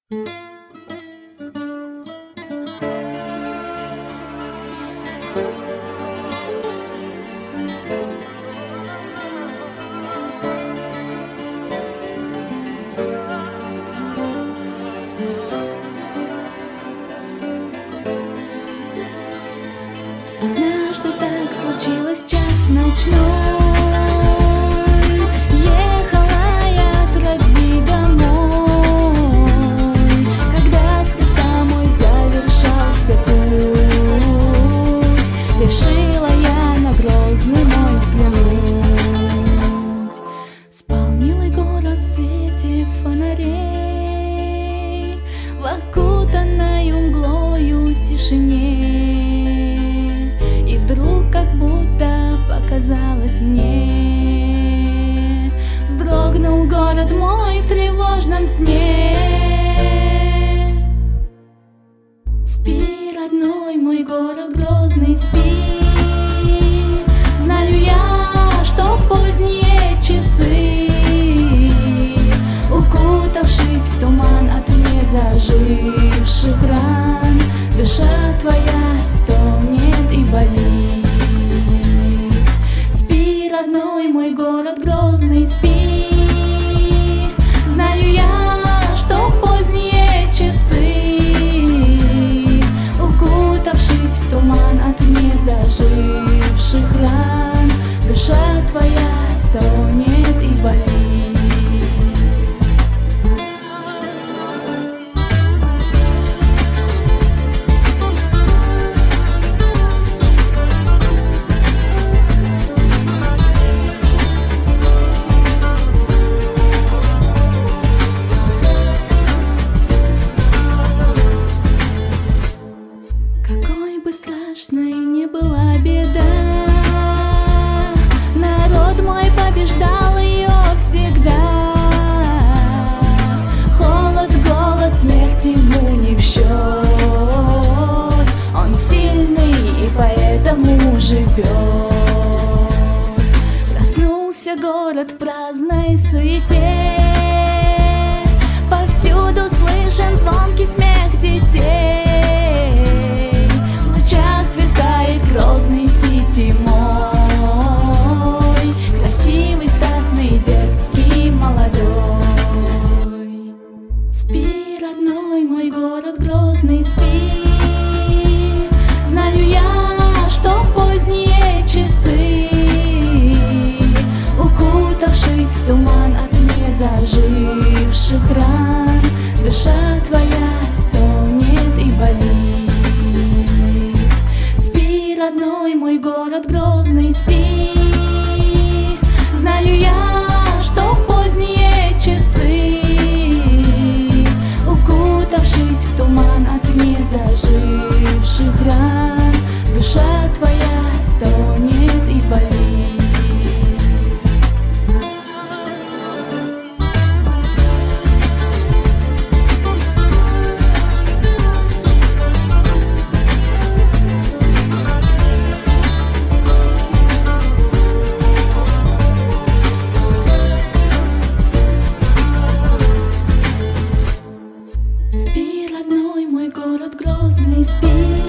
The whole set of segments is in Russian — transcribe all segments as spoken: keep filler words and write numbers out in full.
Однажды так случилось в час ночной. Ехала я от родни домой, когда скота мой завершался путь, решила я на Грозный мой взглянуть. Спал милый город в свете фонарей, в окутанной мглою тишине. И вдруг, как будто показалось мне, вздрогнул город мой в тревожном сне. Спи, родной мой город Грозный, спи. Знаю я, что в поздние часы, укутавшись в туман от незаживших ран, душа твоя стонет и болит. Спи, родной мой город Грозный, спи. Знаю я, что в поздние часы, укутавшись в туман от незаживших ран, душа твоя стонет и болит. Страшной не была беда, народ мой побеждал ее всегда. Холод, голод, смерть ему не в счет, он сильный и поэтому живет. Проснулся город в праздной суете, повсюду слышен звонкий смех детей. Сверкает Грозный сити мой, красивый, статный, дерзкий, молодой. Спи, родной мой город Грозный, спи. Знаю я, что в поздние часы, укутавшись в туман от незаживших ран, душа твоя стонет и болит. Родной мой город Грозный, спи. Знаю я, что в поздние часы, укутавшись в туман от незаживших ран, душа твоя стонет и болит. Грозный, спи.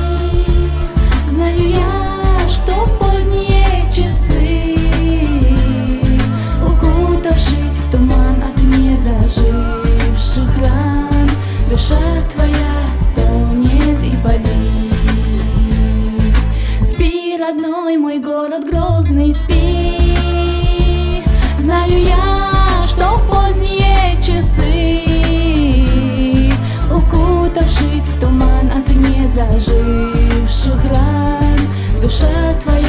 Знаю я, что в поздние часы, укутавшись в туман от незаживших ран, душа твоя стонет и болит. Спи, родной мой город Грозный, спи. Знаю я, что в поздние часы, укутавшись в туман от незаживших ран, душа твоя